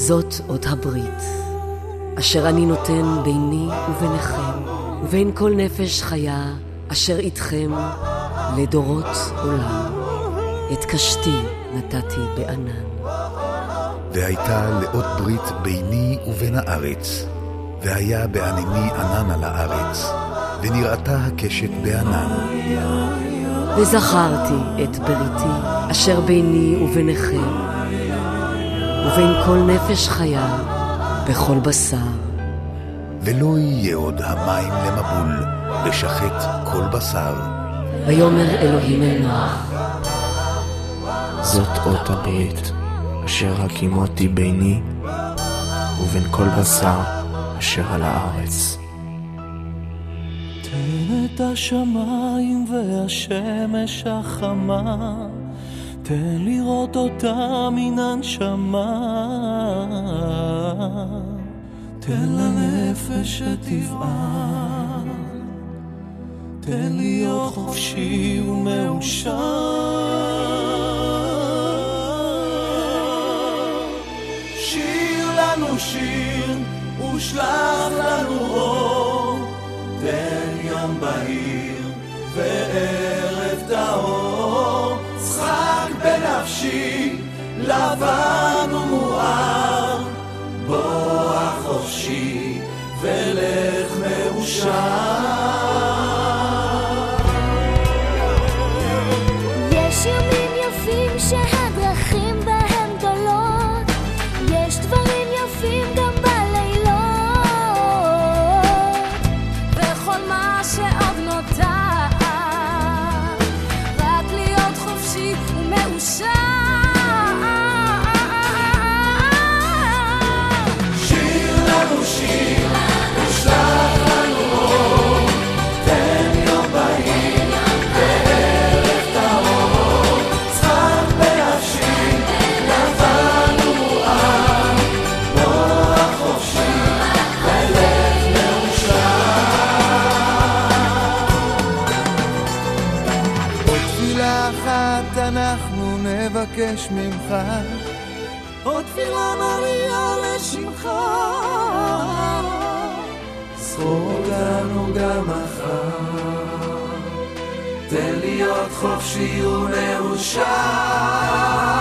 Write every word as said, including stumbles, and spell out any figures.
זאת אות הברית, אשר אני נותן ביני וביניכם, ובין כל נפש חיה, אשר איתכם לדורות עולם. את קשתי נתתי בענן. והייתה לאות ברית ביני ובין הארץ, והיה בענני ענן על הארץ, ונראתה הקשת בענן. וזכרתי את בריתי, אשר ביני וביניכם, ובין כל נפש חיה, בכל בשר. ולא יהיה עוד המים למבול, לשחט כל בשר. ויאמר אלוהים אל נוח, זאת אות הברית, אשר הקימותי ביני ובין כל בשר אשר על הארץ. תן את השמיים והשמש החמה, תן לראות אותה מן הנשמה, תן לנפש שטבעה, תן להיות חופשי ומאושר. שיר לנו שיר ושלח לנו אור, תן יום בהיר וערב טהור, צחק בנפשי לבן ומואר, בוא חופשי ולך מאושר. יש ימים יפים שהדרכים בהם גדולות, יש דברים יפים גם בלילות, וכל מה שעוד נותר רק להיות חופשי ומאושר. שיר לנו שיר ושלח לנו אור, תן יום בהיר וערב טהור, צחק בנפשי לבן ומואר, בוא חופשי ולך מאושר. עוד תפילה אחת אנחנו נבקש ממך, עוד תפילה נריע לשמך, זכור אותנו גם מחר, תן להיות חופשי ומאושר.